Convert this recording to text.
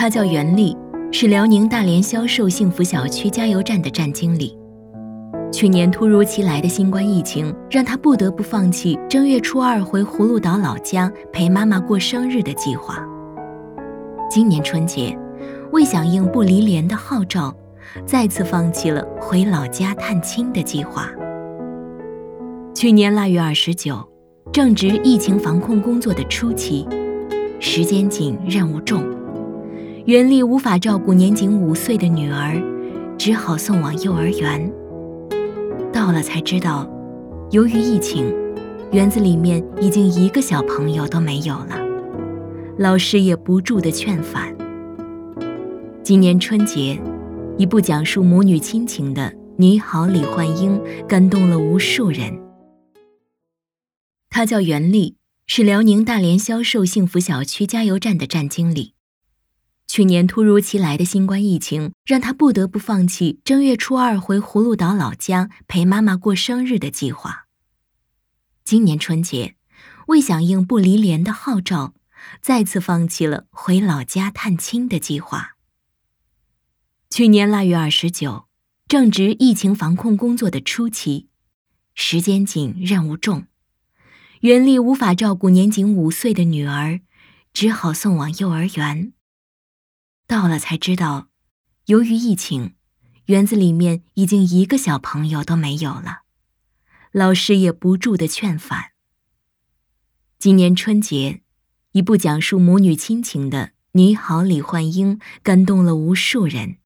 他叫袁丽，是辽宁大连销售幸福小区加油站的站经理。去年突如其来的新冠疫情，让他不得不放弃正月初2回葫芦岛老家陪妈妈过生日的计划。今年春节，为响应不离联的号召，再次放弃了回老家探亲的计划。去年腊月29，正值疫情防控工作的初期，时间紧，任务重，袁丽无法照顾年仅5岁的女儿，只好送往幼儿园。到了才知道，由于疫情，园子里面已经1个小朋友都没有了，老师也不住地劝返。今年春节，一部讲述母女亲情的《你好，李焕英》感动了无数人。他叫袁丽，是辽宁大连销售幸福小区加油站的站经理。去年突如其来的新冠疫情，让他不得不放弃正月初2回葫芦岛老家陪妈妈过生日的计划。今年春节，为响应不离联的号召，再次放弃了回老家探亲的计划。去年腊月29，正值疫情防控工作的初期，时间紧，任务重，袁丽无法照顾年仅5岁的女儿，只好送往幼儿园。到了才知道，由于疫情，园子里面已经1个小朋友都没有了，老师也不住地劝返。今年春节，一部讲述母女亲情的《你好，李焕英》感动了无数人。